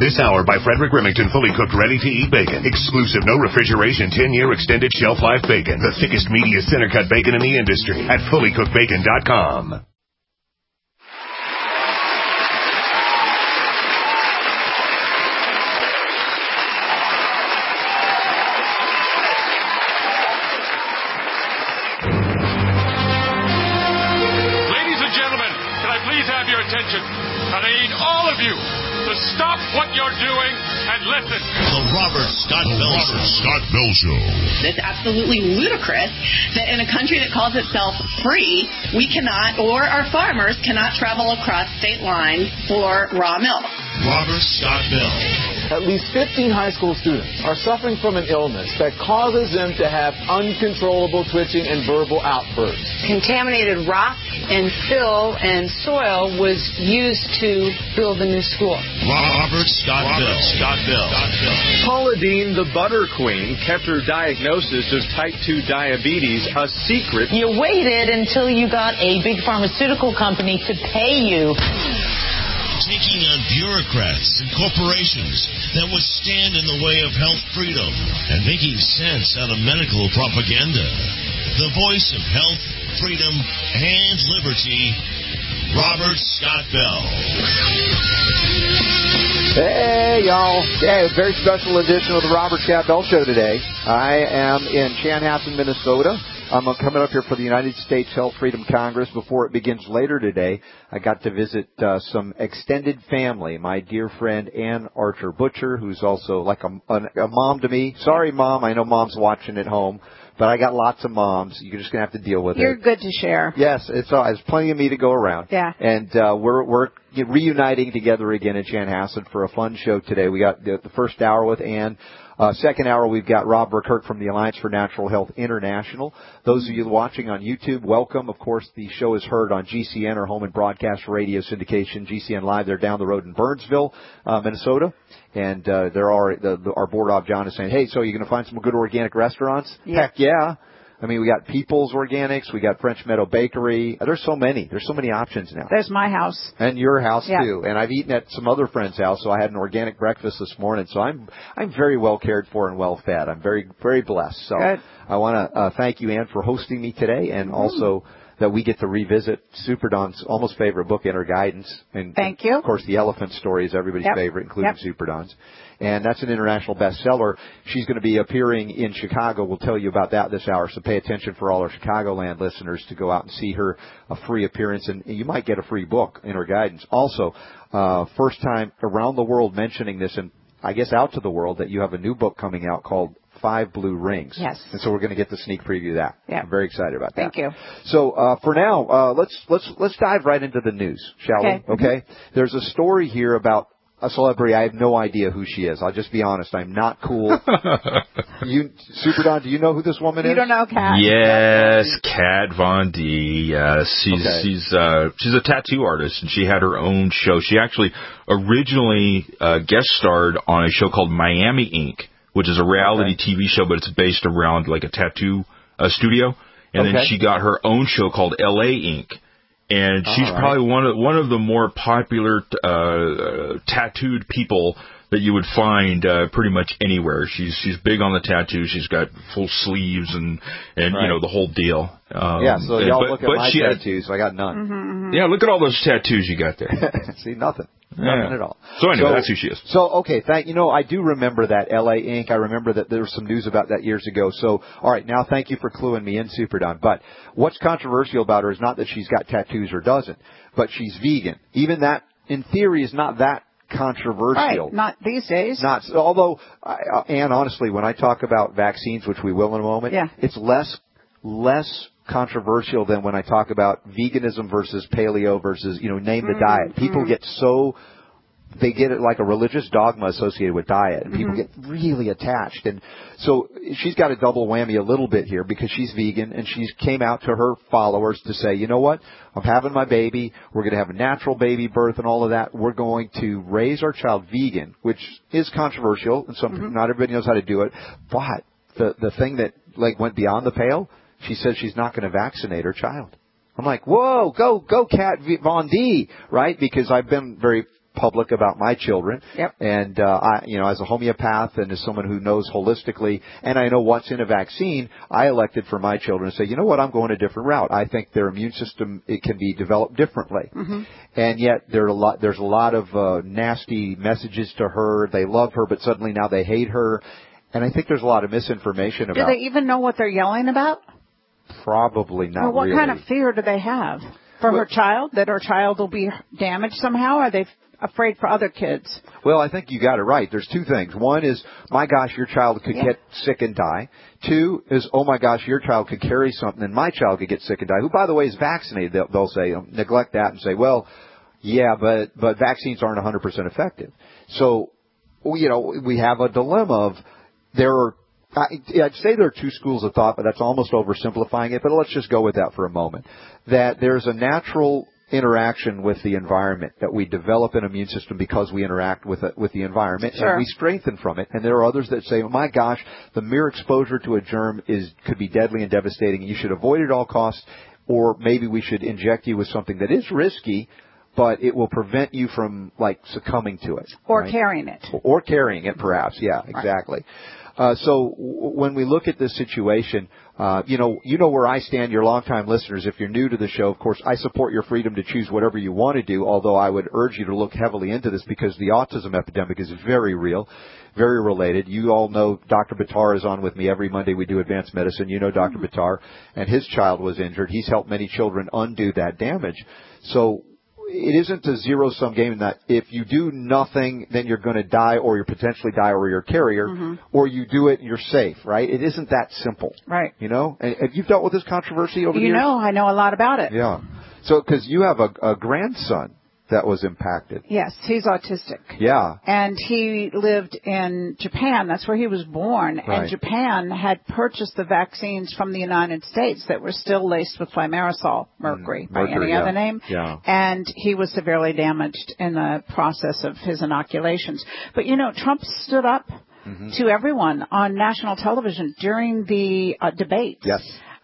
This hour by Frederick Remington, fully cooked, ready-to-eat bacon. Exclusive, no refrigeration, 10-year extended shelf life bacon. The thickest, meatiest, center-cut bacon in the industry at fullycookedbacon.com. Attention, and I need all of you to stop what you're doing and listen. The Robert Scott Bell Show. It's absolutely ludicrous that in a country that calls itself free, we cannot, or our farmers cannot travel across state lines for raw milk. Robert Scott Bell. At least 15 high school students are suffering from an illness that causes them to have uncontrollable twitching and verbal outbursts. Contaminated rock and fill and soil was used to build the new school. Robert Scott Bell. Paula Deen, the butter queen, kept her diagnosis of type 2 diabetes a secret. You waited until you got a big pharmaceutical company to pay you. Taking on bureaucrats and corporations that would stand in the way of health freedom and making sense out of medical propaganda. The voice of health, freedom, and liberty, Robert Scott Bell. Hey, y'all. Yeah, a very special edition of the Robert Scott Bell Show today. I am in Chanhassen, Minnesota. I'm coming up here for the United States Health Freedom Congress. Before it begins later today, I got to visit some extended family. My dear friend Ann Archer Butcher, who's also like a mom to me. Sorry, Mom. I know Mom's watching at home, but I got lots of moms. You're just going to have to deal with it. You're good to share. Yes, there's plenty of me to go around. Yeah. And we're reuniting together again in Chanhassen for a fun show today. We got the first hour with Ann. Second hour, we've got Rob Burkirk from the Alliance for Natural Health International. Those of you watching on YouTube, welcome. Of course, the show is heard on GCN, or Home and Broadcast Radio Syndication, GCN Live. They're down the road in Burnsville, Minnesota. And our board op, John, is saying, hey, so are you going to find some good organic restaurants? Yeah. Heck yeah. I mean, we got People's Organics. We got French Meadow Bakery. There's so many. There's so many options now. There's my house. And your house, yeah. too. And I've eaten at some other friends' house, so I had an organic breakfast this morning. So I'm very well cared for and well fed. I'm very, very blessed. So good. I want to thank you, Ann, for hosting me today, and also that we get to revisit Super Don's almost favorite book, Inner Guidance. And thank you. Of course, the elephant story is everybody's favorite, including Super Don's. And that's an international bestseller. She's going to be appearing in Chicago. We'll tell you about that this hour. So pay attention for all our Chicagoland listeners to go out and see her, a free appearance. And you might get a free book, Inner Guidance. Also, first time around the world mentioning this, and I guess out to the world, that you have a new book coming out called 5 Blue Rings. Yes. And so we're going to get the sneak preview of that. Yeah. I'm very excited about that. Thank you. So for now, let's dive right into the news, shall we? Okay. There's a story here about a celebrity. I have no idea who she is. I'll just be honest. I'm not cool. Super Don, do you know who this woman is? You don't know Kat? Yes, Kat Von D. Yes, she's a tattoo artist, and she had her own show. She actually originally guest starred on a show called Miami Ink, which is a reality TV show, but it's based around like a tattoo studio. And then she got her own show called L.A. Ink. And she's probably one of the more popular tattooed people that you would find pretty much anywhere. She's big on the tattoos. She's got full sleeves and you know, the whole deal. So y'all look at my tattoos. So I got none. Mm-hmm. Yeah, look at all those tattoos you got there. See, nothing. Nothing at all. So anyway, that's who she is. So, I do remember that L.A. Ink. I remember that there was some news about that years ago. So, all right, now thank you for cluing me in, Super Don. But what's controversial about her is not that she's got tattoos or doesn't, but she's vegan. Even that, in theory, is not that controversial. Right, not these days. Although, Ann, honestly, when I talk about vaccines, which we will in a moment, it's less controversial than when I talk about veganism versus paleo versus, name the diet. People get they get it like a religious dogma associated with diet, and people get really attached. And so she's got a double whammy a little bit here because she's vegan, and she came out to her followers to say, you know what, I'm having my baby, we're going to have a natural baby birth and all of that. We're going to raise our child vegan, which is controversial, and not everybody knows how to do it. But the thing that went beyond the pale, she says she's not going to vaccinate her child. I'm like, whoa, go Kat Von D, right? Because I've been very public about my children. Yep. And, as a homeopath and as someone who knows holistically, and I know what's in a vaccine, I elected for my children to say, you know what, I'm going a different route. I think their immune system, it can be developed differently. Mm-hmm. And yet there's a lot of nasty messages to her. They love her, but suddenly now they hate her. And I think there's a lot of misinformation about. Do they even know what they're yelling about? Probably not. Or what really. kind of fear do they have for her child, that her child will be damaged somehow? Are they afraid for other kids? Well, I think you got it right. There's two things. One is, my gosh, your child could get sick and die. Two is, oh my gosh, your child could carry something and my child could get sick and die. Who, by the way, is vaccinated. They'll say, neglect that and say, well, yeah, but vaccines aren't 100% effective. So, we have a dilemma of I'd say there are two schools of thought, but that's almost oversimplifying it. But let's just go with that for a moment. That there's a natural interaction with the environment, that we develop an immune system because we interact with the environment, sure. and we strengthen from it. And there are others that say, oh my gosh, the mere exposure to a germ could be deadly and devastating. You should avoid it at all costs, or maybe we should inject you with something that is risky, but it will prevent you from succumbing to it. Or carrying it. Or carrying it, perhaps. Yeah, exactly. So when we look at this situation, you know where I stand, your longtime listeners. If you're new to the show, of course, I support your freedom to choose whatever you want to do, although I would urge you to look heavily into this because the autism epidemic is very real, very related. You all know Dr. Buttar is on with me every Monday. We do advanced medicine. You know Dr. Buttar, and his child was injured. He's helped many children undo that damage. So it isn't a zero-sum game in that if you do nothing, then you're going to die, or you potentially die, or you're a carrier, or you do it and you're safe, right? It isn't that simple. Right. And you've dealt with this controversy over the years? I know a lot about it. Yeah. So, because you have a grandson that was impacted. Yes, he's autistic. Yeah. And he lived in Japan. That's where he was born. Right. And Japan had purchased the vaccines from the United States that were still laced with thimerosal, mercury by any other name. Yeah. And he was severely damaged in the process of his inoculations. But, Trump stood up to everyone on national television during the debate. Yes.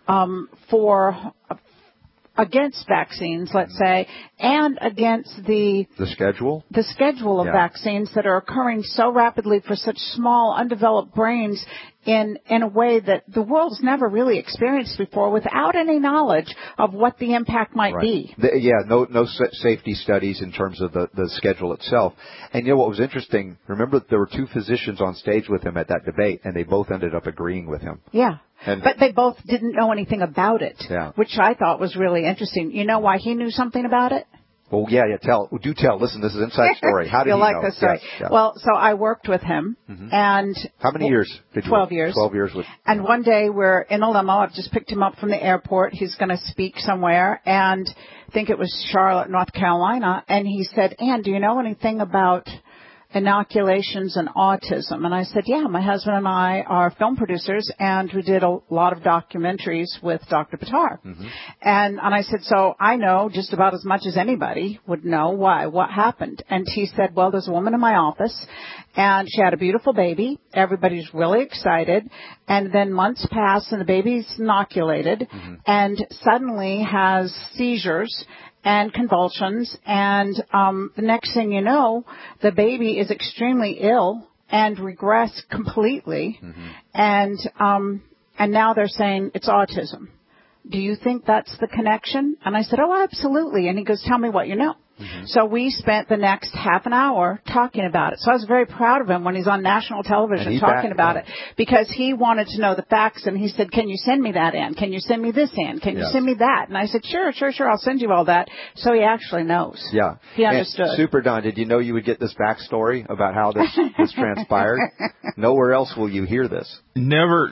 Against vaccines, let's say, and against the schedule of vaccines that are occurring so rapidly for such small, undeveloped brains in a way that the world's never really experienced before, without any knowledge of what the impact might be. No safety studies in terms of the schedule itself. And what was interesting, remember there were two physicians on stage with him at that debate, and they both ended up agreeing with him. Yeah. But they both didn't know anything about it, which I thought was really interesting. You know why he knew something about it? Well, do tell. Listen, this is an inside story. How did You'll he know? This story. Yes. Well, so I worked with him, and how many years did you 12 years. 12 years with. And one day we're in a limo. I've just picked him up from the airport. He's going to speak somewhere, and I think it was Charlotte, North Carolina. And he said, "Ann, do you know anything about inoculations and autism?" And I said, yeah, my husband and I are film producers, and we did a lot of documentaries with Dr. Buttar. And I said, so I know just about as much as anybody would know what happened. And he said, well, there's a woman in my office, and she had a beautiful baby. Everybody's really excited. And then months pass, and the baby's inoculated, and suddenly has seizures and convulsions, and the next thing you know, the baby is extremely ill and regressed completely, and now they're saying it's autism. Do you think that's the connection? And I said, oh, absolutely. And he goes, tell me what you know. So we spent the next half an hour talking about it. So I was very proud of him when he's on national television talking about it, because he wanted to know the facts, and he said, can you send me that, Ann? Can you send me this, Ann? Can you send me that? And I said, sure, I'll send you all that. So he actually knows. Yeah. He understood. And Super Don, did you know you would get this backstory about how this transpired? Nowhere else will you hear this. Never.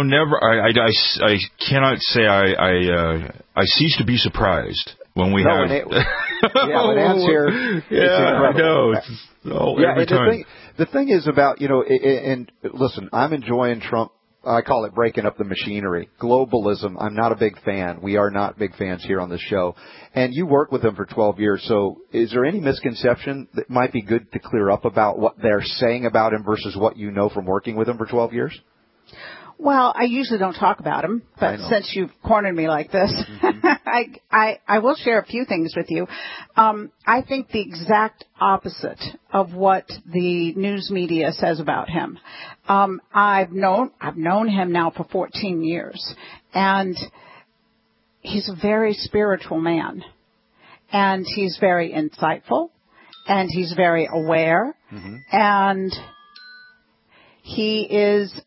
I cannot say I cease to be surprised when we have. When Ann's here, it's incredible. Every time. The thing is about, and listen, I'm enjoying Trump. I call it breaking up the machinery. Globalism, I'm not a big fan. We are not big fans here on the show. And you worked with them for 12 years, so is there any misconception that might be good to clear up about what they're saying about him versus what you know from working with him for 12 years? Well, I usually don't talk about him, but since you've cornered me like this, I will share a few things with you. I think the exact opposite of what the news media says about him. I've known him now for 14 years, and he's a very spiritual man, and he's very insightful, and he's very aware, and he is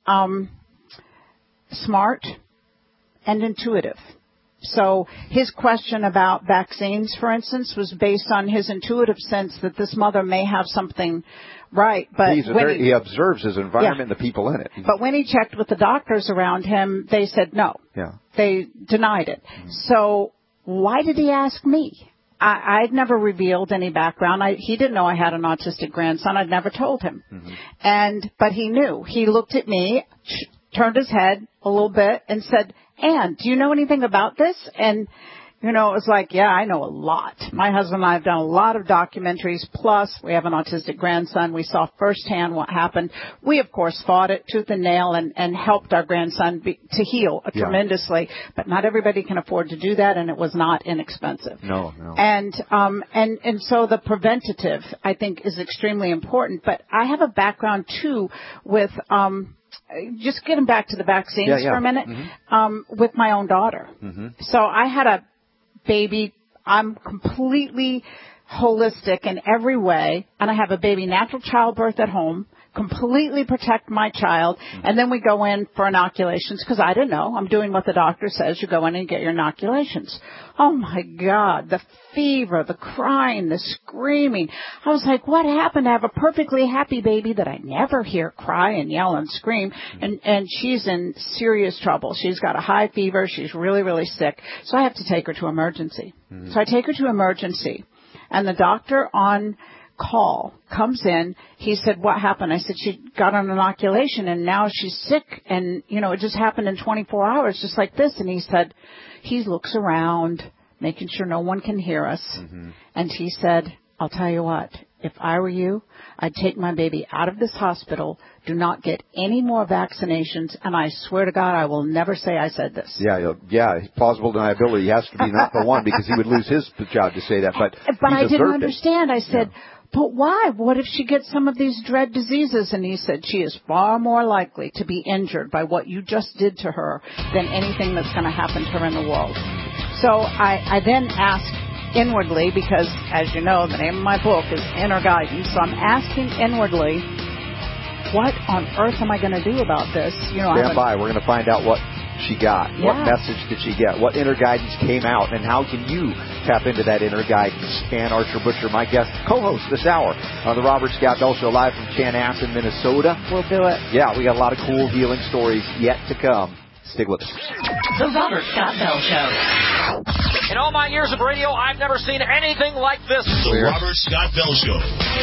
smart and intuitive. So his question about vaccines, for instance, was based on his intuitive sense that this mother may have something right. But he observes his environment and the people in it. But when he checked with the doctors around him, they said no. Yeah. They denied it. So why did he ask me? I'd never revealed any background. He didn't know I had an autistic grandson. I'd never told him. But he knew. He looked at me, turned his head a little bit, and said, Ann, do you know anything about this? And, it was like, yeah, I know a lot. My husband and I have done a lot of documentaries, plus we have an autistic grandson. We saw firsthand what happened. We, of course, fought it tooth and nail and helped our grandson to heal tremendously. But not everybody can afford to do that, and it was not inexpensive. No. And so the preventative, I think, is extremely important. But I have a background, too, with just getting back to the vaccines for a minute, with my own daughter. So I had a baby. I'm completely holistic in every way, and I have a baby natural childbirth at home, completely protect my child, and then we go in for inoculations because I didn't know. I'm doing what the doctor says. You go in and get your inoculations. Oh, my God, the fever, the crying, the screaming. I was like, what happened? I have a perfectly happy baby that I never hear cry and yell and scream, and she's in serious trouble. She's got a high fever. She's really, really sick. So I have to take her to emergency. So I take her to emergency, and the doctor on call comes in. He said, what happened? I said, she got an inoculation and now she's sick, and it just happened in 24 hours, just like this. And he said, he looks around making sure no one can hear us, and he said, I'll tell you what, if I were you, I'd take my baby out of this hospital, do not get any more vaccinations, and I swear to God, I will never say I said this. Yeah, plausible deniability has to be not the one, because he would lose his job to say that, but I didn't understand. I said, but why? What if she gets some of these dread diseases? And he said, she is far more likely to be injured by what you just did to her than anything that's going to happen to her in the world. So I then asked inwardly, because, as you know, the name of my book is Inner Guidance. So I'm asking inwardly, what on earth am I going to do about this? Stand by. We're going to find out what she got. Yeah. What message did she get? What inner guidance came out? And how can you tap into that inner guidance? Ann Archer-Butcher, my guest, co-host this hour on the Robert Scott Bell Show, live from Chanhassen, Minnesota. We'll do it. Yeah, we got a lot of cool healing stories yet to come. Stick with us. The Robert Scott Bell Show. In all my years of radio, I've never seen anything like this. The Robert Scott Bell Show.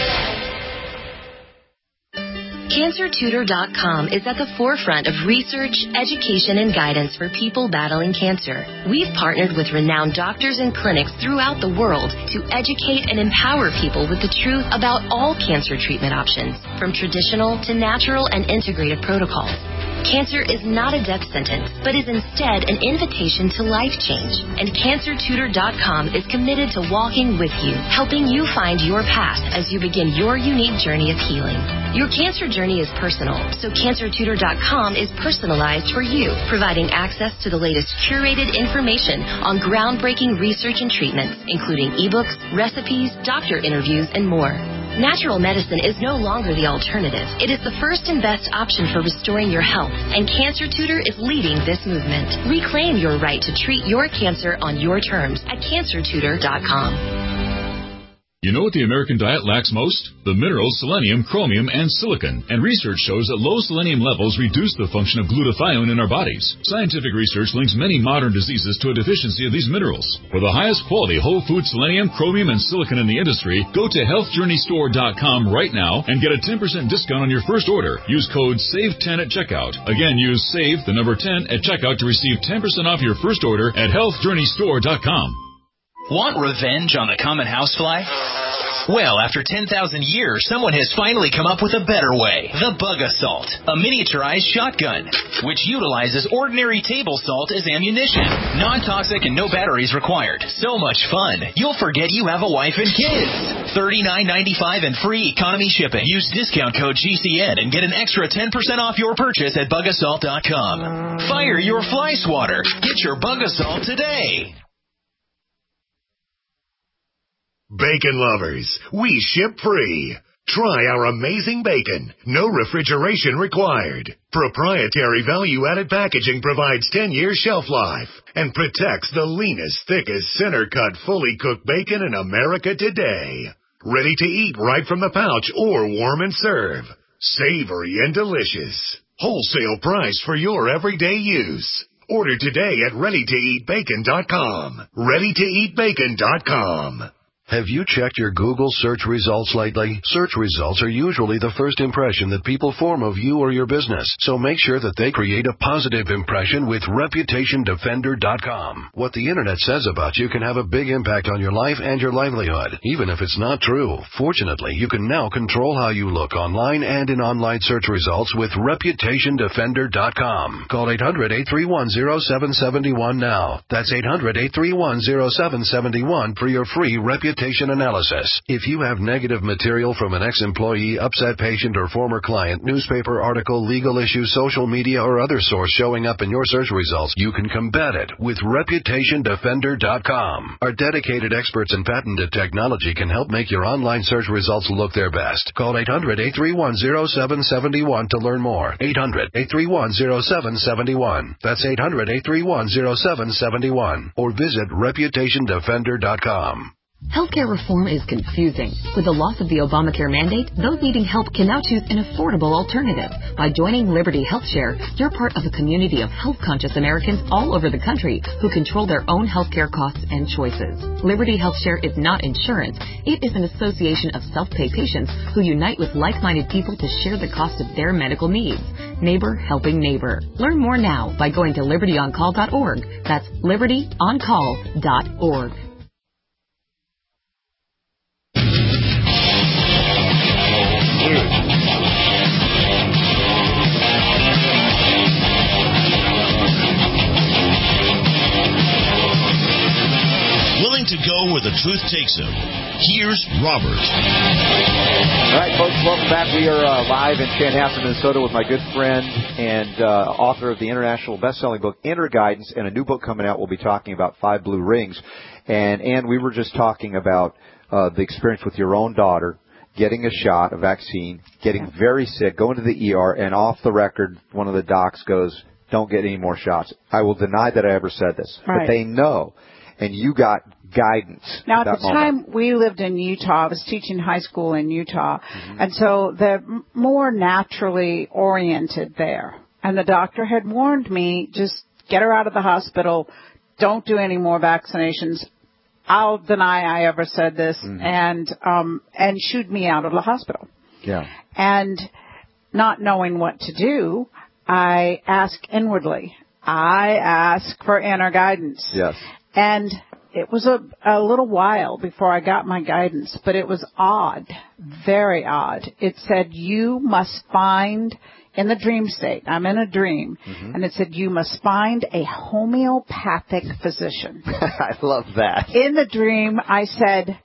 CancerTutor.com is at the forefront of research, education, and guidance for people battling cancer. We've partnered with renowned doctors and clinics throughout the world to educate and empower people with the truth about all cancer treatment options, from traditional to natural and integrative protocols. Cancer is not a death sentence, but is instead an invitation to life change. And CancerTutor.com is committed to walking with you, helping you find your path as you begin your unique journey of healing. Your cancer journey is personal, so CancerTutor.com is personalized for you, providing access to the latest curated information on groundbreaking research and treatments, including ebooks, recipes, doctor interviews, and more. Natural medicine is no longer the alternative. It is the first and best option for restoring your health, and Cancer Tutor is leading this movement. Reclaim your right to treat your cancer on your terms at CancerTutor.com. You know what the American diet lacks most? The minerals selenium, chromium, and silicon. And research shows that low selenium levels reduce the function of glutathione in our bodies. Scientific research links many modern diseases to a deficiency of these minerals. For the highest quality whole food selenium, chromium, and silicon in the industry, go to healthjourneystore.com right now and get a 10% discount on your first order. Use code SAVE10 at checkout. Again, use SAVE, the number 10, at checkout to receive 10% off your first order at healthjourneystore.com. Want revenge on the common housefly? Well, after 10,000 years, someone has finally come up with a better way. The Bug Assault, a miniaturized shotgun, which utilizes ordinary table salt as ammunition. Non-toxic and no batteries required. So much fun, you'll forget you have a wife and kids. $39.95 and free economy shipping. Use discount code GCN and get an extra 10% off your purchase at bugassault.com. Fire your fly swatter. Get your Bug Assault today. Bacon lovers, we ship free. Try our amazing bacon. No refrigeration required. Proprietary value-added packaging provides 10-year shelf life and protects the leanest, thickest, center-cut, fully cooked bacon in America today. Ready to eat right from the pouch or warm and serve. Savory and delicious. Wholesale price for your everyday use. Order today at ReadyToEatBacon.com. ReadyToEatBacon.com. Have you checked your Google search results lately? Search results are usually the first impression that people form of you or your business, so make sure that they create a positive impression with ReputationDefender.com. What the Internet says about you can have a big impact on your life and your livelihood, even if it's not true. Fortunately, you can now control how you look online and in online search results with ReputationDefender.com. Call 800-831-0771 now. That's 800-831-0771 for your free reputation analysis. If you have negative material from an ex-employee, upset patient, or former client, newspaper article, legal issue, social media, or other source showing up in your search results, you can combat it with ReputationDefender.com. Our dedicated experts in patented technology can help make your online search results look their best. Call 800-831-0771 to learn more. 800-831-0771. That's 800-831-0771. Or visit ReputationDefender.com. Healthcare reform is confusing. With the loss of the Obamacare mandate, those needing help can now choose an affordable alternative. By joining Liberty HealthShare, you're part of a community of health-conscious Americans all over the country who control their own healthcare costs and choices. Liberty HealthShare is not insurance. It is an association of self-pay patients who unite with like-minded people to share the cost of their medical needs. Neighbor helping neighbor. Learn more now by going to libertyoncall.org. That's libertyoncall.org. Willing to go where the truth takes him. Here's Robert. All right, folks, welcome back. We are live in Chanhassen, Minnesota with my good friend and author of the international best-selling book, Inner Guidance, and a new book coming out. We'll be talking about 5 Blue Rings. And we were just talking about the experience with your own daughter, getting a shot, a vaccine, getting very sick, going to the ER, and off the record, one of the docs goes, don't get any more shots. I will deny that I ever said this. Right. But they know. And you got guidance. Now, at the time, we lived in Utah. I was teaching high school in Utah. Mm-hmm. And so they're more naturally oriented there. And the doctor had warned me, just get her out of the hospital. Don't do any more vaccinations. I'll deny I ever said this, and shooed me out of the hospital. Yeah. And not knowing what to do, I ask inwardly. I ask for inner guidance. Yes. And it was a little while before I got my guidance, but it was odd, very odd. It said, you must find, in the dream state, I'm in a dream, and it said, you must find a homeopathic physician. I love that. In the dream, I said,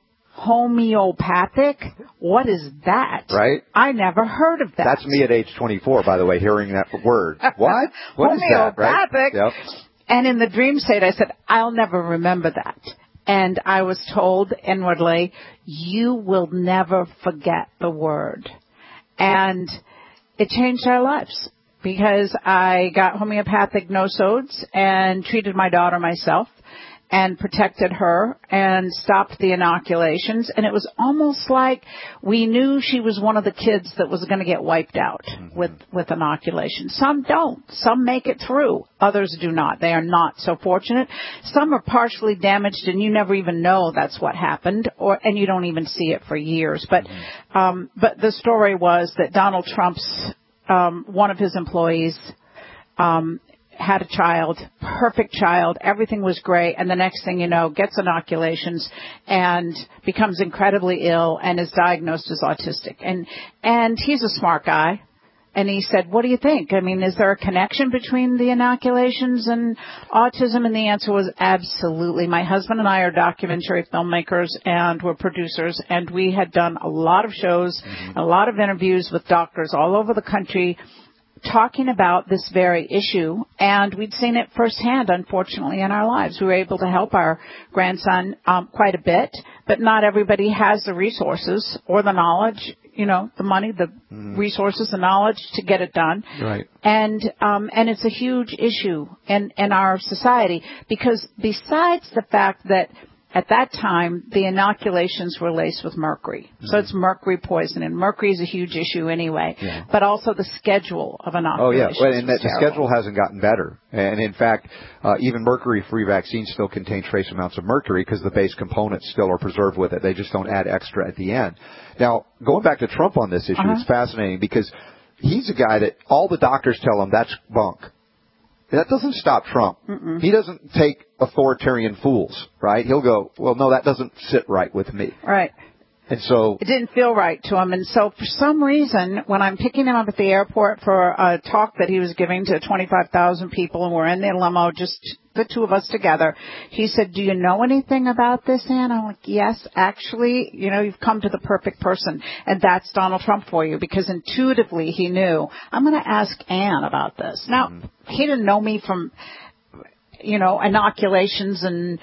homeopathic? What is that? Right? I never heard of that. That's me at age 24, by the way, hearing that word. What? What is that, right? Homeopathic? Yep. And in the dream state, I said, I'll never remember that. And I was told inwardly, you will never forget the word. And it changed our lives because I got homeopathic no-sodes and treated my daughter myself and protected her and stopped the inoculations. And it was almost like we knew she was one of the kids that was going to get wiped out with inoculation. Some don't. Some make it through. Others do not. They are not so fortunate. Some are partially damaged and you never even know that's what happened, and you don't even see it for years. But the story was that Donald Trump's, one of his employees, had a child, perfect child, everything was great, and the next thing you know, gets inoculations and becomes incredibly ill and is diagnosed as autistic. And he's a smart guy. And he said, what do you think? I mean, is there a connection between the inoculations and autism? And the answer was absolutely. My husband and I are documentary filmmakers and we're producers, and we had done a lot of shows, a lot of interviews with doctors all over the country talking about this very issue, and we'd seen it firsthand, unfortunately, in our lives. We were able to help our grandson quite a bit, but not everybody has the resources or the knowledge, the money, the resources, the knowledge to get it done. Right. And it's a huge issue in our society, because besides the fact that at that time, the inoculations were laced with mercury. So it's mercury poisoning. Mercury is a huge issue anyway. Yeah. But also the schedule of inoculations. Oh, yeah. And the schedule hasn't gotten better. And in fact, even mercury-free vaccines still contain trace amounts of mercury because the base components still are preserved with it. They just don't add extra at the end. Now, going back to Trump on this issue, it's fascinating because he's a guy that all the doctors tell him that's bunk. That doesn't stop Trump. He doesn't take authoritarian fools, right? He'll go, well, no, that doesn't sit right with me. Right. And so it didn't feel right to him. And so for some reason, when I'm picking him up at the airport for a talk that he was giving to 25,000 people, and we're in the limo, just the two of us together, he said, do you know anything about this, Ann? I'm like, yes, actually, you've come to the perfect person. And that's Donald Trump for you, because intuitively he knew, I'm going to ask Ann about this. Now, he didn't know me from, inoculations and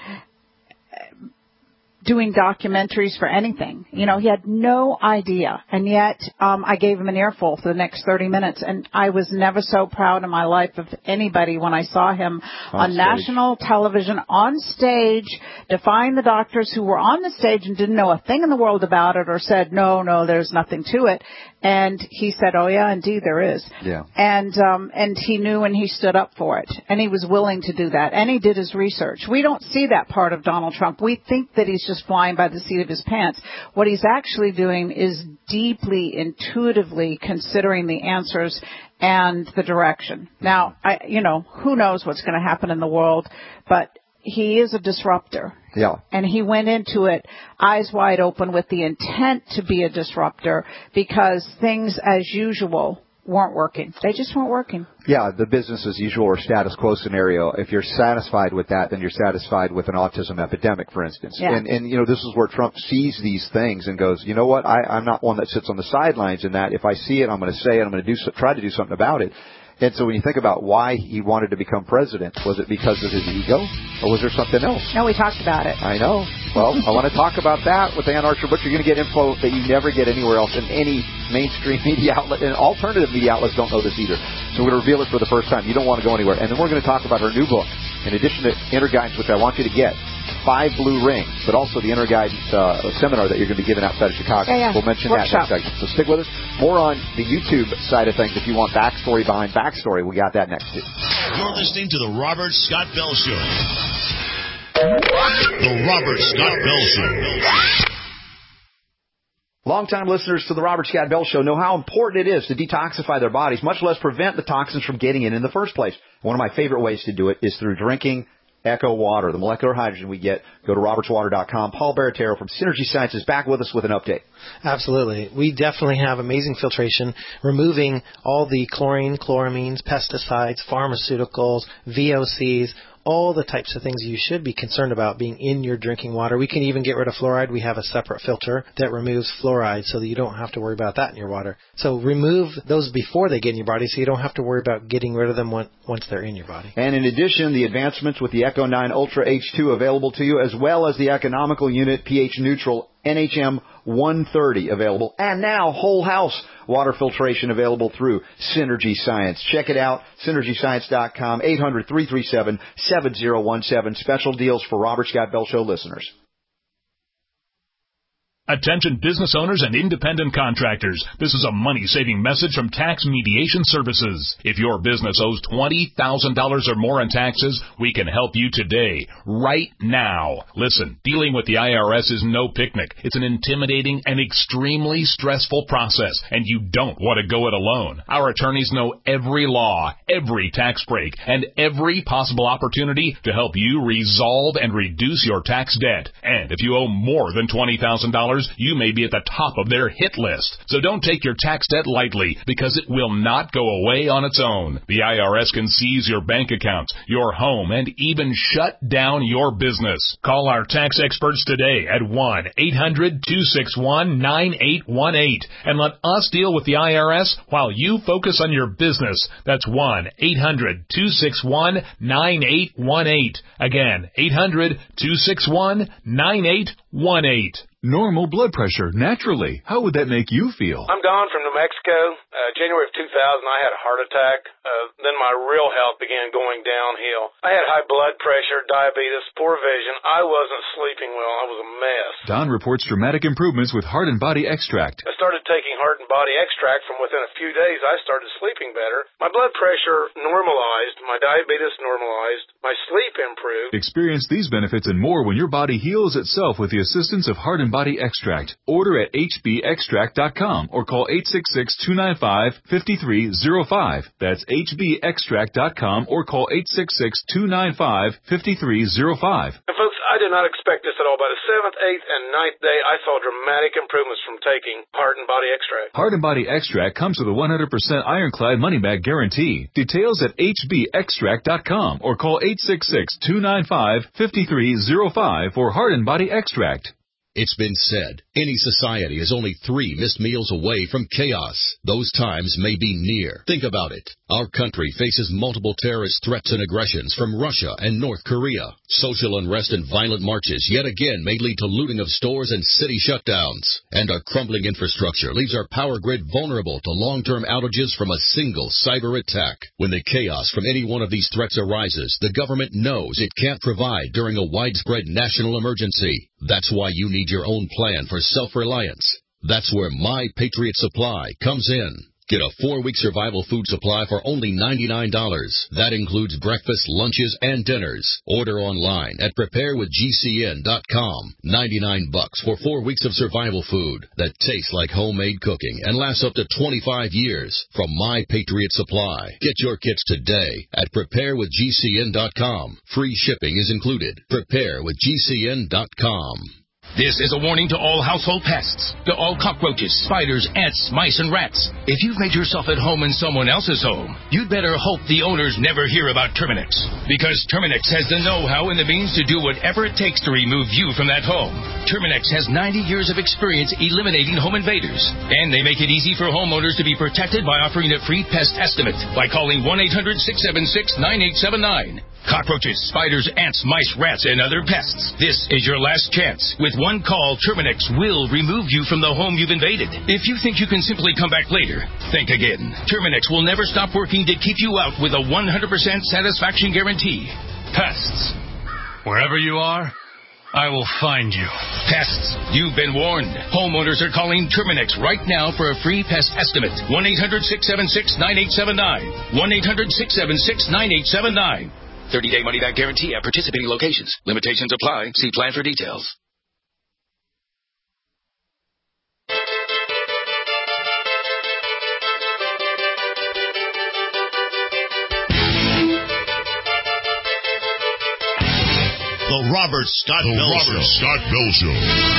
doing documentaries for anything. He had no idea. And yet, I gave him an earful for the next 30 minutes. And I was never so proud in my life of anybody when I saw him on national television, on stage, defying the doctors who were on the stage and didn't know a thing in the world about it, or said, no, there's nothing to it. And he said, oh, yeah, indeed there is. Yeah. And he knew, and he stood up for it. And he was willing to do that. And he did his research. We don't see that part of Donald Trump. We think that he's just flying by the seat of his pants. What he's actually doing is deeply, intuitively considering the answers and the direction. Now, who knows what's going to happen in the world, but he is a disruptor. Yeah. And he went into it eyes wide open with the intent to be a disruptor, because things as usual weren't working. They just weren't working. Yeah, the business as usual or status quo scenario. If you're satisfied with that, then you're satisfied with an autism epidemic, for instance. Yeah. And this is where Trump sees these things and goes, you know what, I'm not one that sits on the sidelines in that. If I see it, I'm going to say it. I'm going to try to do something about it. And so when you think about why he wanted to become president, was it because of his ego, or was there something else? No, we talked about it. I know. Well, I want to talk about that with Ann Archer, but you're going to get info that you never get anywhere else in any mainstream media outlet, and alternative media outlets don't know this either. So we're going to reveal it for the first time. You don't want to go anywhere. And then we're going to talk about her new book, in addition to Inner Guidance, which I want you to get. 5 blue rings, but also the Inner Guidance seminar that you're going to be giving outside of Chicago. Yeah. We'll mention Workshop. that next segment. So stick with us. More on the YouTube side of things. If you want backstory behind backstory, we got that next too. You're listening to The Robert Scott Bell Show. The Robert Scott Bell Show. Longtime listeners to the Robert Scott Bell Show know how important it is to detoxify their bodies, much less prevent the toxins from getting in the first place. One of my favorite ways to do it is through drinking Echo Water, the molecular hydrogen we get. Go to robertswater.com. Paul Baratero from Synergy Science is back with us with an update. Absolutely. We definitely have amazing filtration, removing all the chlorine, chloramines, pesticides, pharmaceuticals, VOCs, all the types of things you should be concerned about being in your drinking water. We can even get rid of fluoride. We have a separate filter that removes fluoride so that you don't have to worry about that in your water. So remove those before they get in your body so you don't have to worry about getting rid of them once they're in your body. And in addition, the advancements with the Echo 9 Ultra H2 available to you, as well as the economical unit pH neutral NHM 130 available. And now whole house water filtration available through Synergy Science. Check it out, synergyscience.com, 800-337-7017. Special deals for Robert Scott Bell Show listeners. Attention business owners and independent contractors. This is a money-saving message from Tax Mediation Services. If your business owes $20,000 or more in taxes, we can help you today, right now. Listen, dealing with the IRS is no picnic. It's an intimidating and extremely stressful process, and you don't want to go it alone. Our attorneys know every law, every tax break, and every possible opportunity to help you resolve and reduce your tax debt. And if you owe more than $20,000, you may be at the top of their hit list. So don't take your tax debt lightly, because it will not go away on its own. The IRS can seize your bank accounts, your home, and even shut down your business. Call our tax experts today at 1-800-261-9818 and let us deal with the IRS while you focus on your business. That's 1-800-261-9818. Again, 800-261-9818. Normal blood pressure, naturally. How would that make you feel? I'm Don from New Mexico. January of 2000, I had a heart attack. Then my real health began going downhill. I had high blood pressure, diabetes, poor vision. I wasn't sleeping well. I was a mess. Don reports dramatic improvements with Heart and Body Extract. I started taking Heart and Body Extract. From within a few days, I started sleeping better. My blood pressure normalized. My diabetes normalized. My sleep improved. Experience these benefits and more when your body heals itself with the assistance of Heart and Body Extract. Order at hbextract.com or call 866-295-5305. That's hbextract.com or call 866-295-5305. And folks, I did not expect this at all. By the 7th, 8th, and 9th day, I saw dramatic improvements from taking Heart and Body Extract. Heart and Body Extract comes with a 100% ironclad money-back guarantee. Details at hbextract.com or call 866-295-5305 for Heart and Body Extract. It's been said, any society is only 3 missed meals away from chaos. Those times may be near. Think about it. Our country faces multiple terrorist threats and aggressions from Russia and North Korea. Social unrest and violent marches yet again may lead to looting of stores and city shutdowns. And our crumbling infrastructure leaves our power grid vulnerable to long-term outages from a single cyber attack. When the chaos from any one of these threats arises, the government knows it can't provide during a widespread national emergency. That's why you need your own plan for self-reliance. That's where My Patriot Supply comes in. Get a 4-week survival food supply for only $99. That includes breakfast, lunches, and dinners. Order online at preparewithgcn.com. $99 for 4 weeks of survival food that tastes like homemade cooking and lasts up to 25 years from My Patriot Supply. Get your kits today at preparewithgcn.com. Free shipping is included. Preparewithgcn.com. This is a warning to all household pests, to all cockroaches, spiders, ants, mice, and rats. If you've made yourself at home in someone else's home, you'd better hope the owners never hear about Terminix. Because Terminix has the know-how and the means to do whatever it takes to remove you from that home. Terminix has 90 years of experience eliminating home invaders. And they make it easy for homeowners to be protected by offering a free pest estimate by calling 1-800-676-9879. Cockroaches, spiders, ants, mice, rats, and other pests. This is your last chance. With one call, Terminix will remove you from the home you've invaded. If you think you can simply come back later, think again. Terminix will never stop working to keep you out with a 100% satisfaction guarantee. Pests. Wherever you are, I will find you. Pests, you've been warned. Homeowners are calling Terminix right now for a free pest estimate. 1-800-676-9879. 1-800-676-9879. 30-day money-back guarantee at participating locations. Limitations apply. See plan for details. The Robert Scott Bell Show.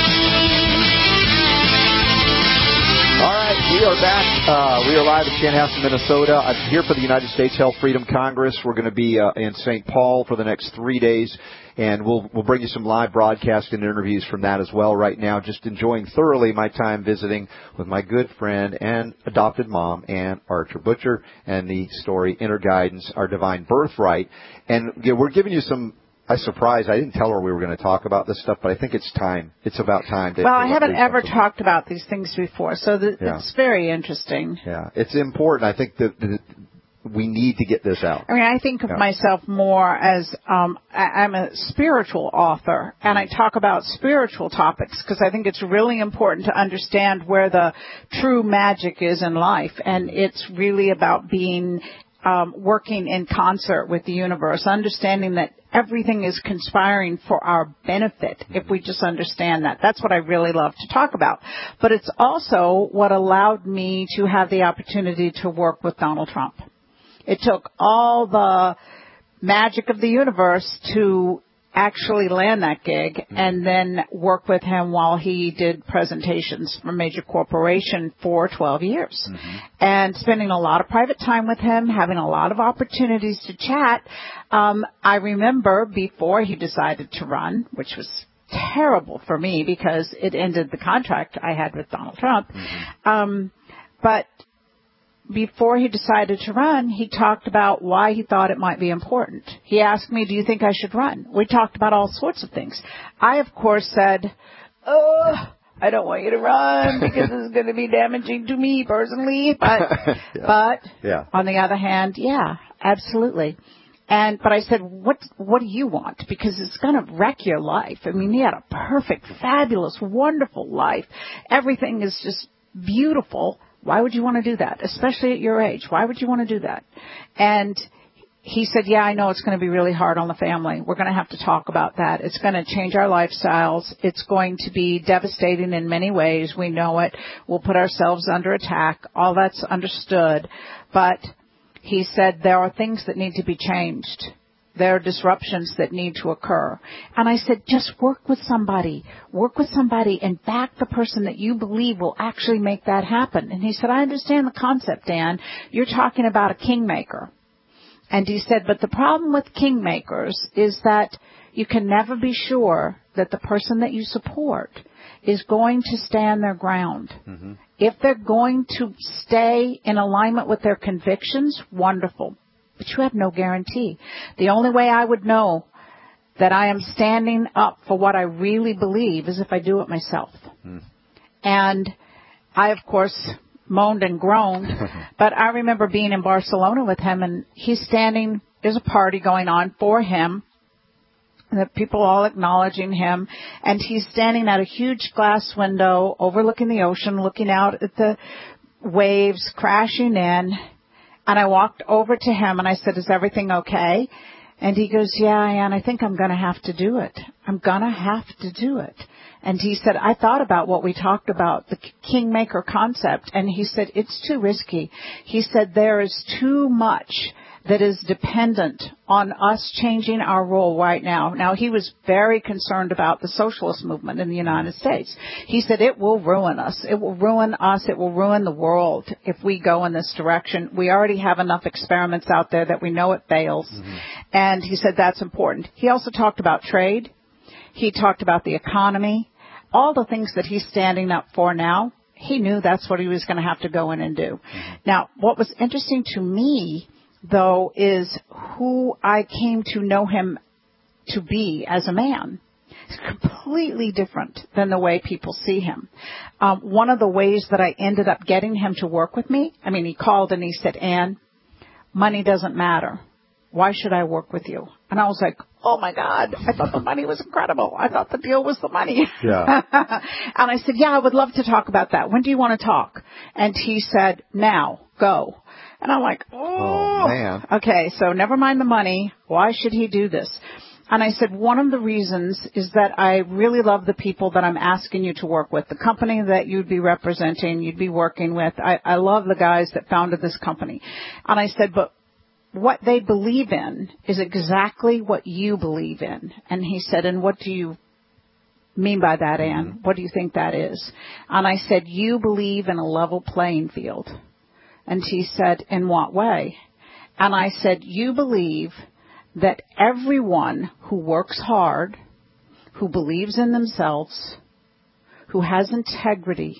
All right, we are back. We are live at Chanhassen, Minnesota. I'm here for the United States Health Freedom Congress. We're going to be in St. Paul for the next 3 days, and we'll bring you some live broadcast and interviews from that as well. Right now, just enjoying thoroughly my time visiting with my good friend and adopted mom, Ann Archer Butcher, and the story Inner Guidance, Our Divine Birthright. And we're giving you some. I didn't tell her we were going to talk about this stuff, but I think it's time. It's about time. Well, I haven't ever talked about these things before, so it's very interesting. Yeah, it's important. I think that we need to get this out. I mean, I think of myself more as I'm a spiritual author, and I talk about spiritual topics because I think it's really important to understand where the true magic is in life, and it's really about being working in concert with the universe, understanding that everything is conspiring for our benefit if we just understand that. That's what I really love to talk about. But it's also what allowed me to have the opportunity to work with Donald Trump. It took all the magic of the universe to actually land that gig and then work with him while he did presentations for a major corporation for 12 years. And spending a lot of private time with him, having a lot of opportunities to chat. I remember before he decided to run, which was terrible for me because it ended the contract I had with Donald Trump. But before he decided to run, he talked about why he thought it might be important. He asked me, do you think I should run? We talked about all sorts of things. I, of course, said, I don't want you to run because this is going to be damaging to me personally. But on the other hand, yeah, absolutely. But I said, what do you want? Because it's going to wreck your life. I mean, he had a perfect, fabulous, wonderful life. Everything is just beautiful. Why would you want to do that? Especially at your age. Why would you want to do that? And he said, yeah, I know it's going to be really hard on the family. We're going to have to talk about that. It's going to change our lifestyles. It's going to be devastating in many ways. We know it. We'll put ourselves under attack. All that's understood. But he said there are things that need to be changed. There are disruptions that need to occur. And I said, just work with somebody. Work with somebody and back the person that you believe will actually make that happen. And he said, I understand the concept, Dan. You're talking about a kingmaker. And he said, but the problem with kingmakers is that you can never be sure that the person that you support is going to stand their ground. If they're going to stay in alignment with their convictions, wonderful. But you have no guarantee. The only way I would know that I am standing up for what I really believe is if I do it myself. And I, of course, moaned and groaned. But I remember being in Barcelona with him, and he's standing. There's a party going on for him. The people all acknowledging him. And he's standing at a huge glass window overlooking the ocean, looking out at the waves crashing in. And I walked over to him and I said, is everything okay? And he goes, yeah, Ann, I think I'm going to have to do it. I'm going to have to do it. And he said, I thought about what we talked about, the kingmaker concept. And he said, it's too risky. He said, there is too much that is dependent on us changing our role right now. Now, he was very concerned about the socialist movement in the United States. He said, it will ruin us. It will ruin us. It will ruin the world if we go in this direction. We already have enough experiments out there that we know it fails. And he said, that's important. He also talked about trade. He talked about the economy. All the things that he's standing up for now, he knew that's what he was going to have to go in and do. Now, what was interesting to me, though, is who I came to know him to be as a man. It's completely different than the way people see him. One of the ways that I ended up getting him to work with me, I mean, he called and he said, Ann, money doesn't matter. Why should I work with you? And I was like, oh, my God, I thought the money was incredible. I thought the deal was the money. Yeah. And I said, yeah, I would love to talk about that. When do you want to talk? And he said, now, go. And I'm like, oh, man. Okay, so never mind the money. Why should he do this? And I said, one of the reasons is that I really love the people that I'm asking you to work with, the company that you'd be representing, you'd be working with. I love the guys that founded this company. And I said, but what they believe in is exactly what you believe in. And he said, and what do you mean by that, Ann? What do you think that is? And I said, you believe in a level playing field. And he said, in what way? And I said, you believe that everyone who works hard, who believes in themselves, who has integrity,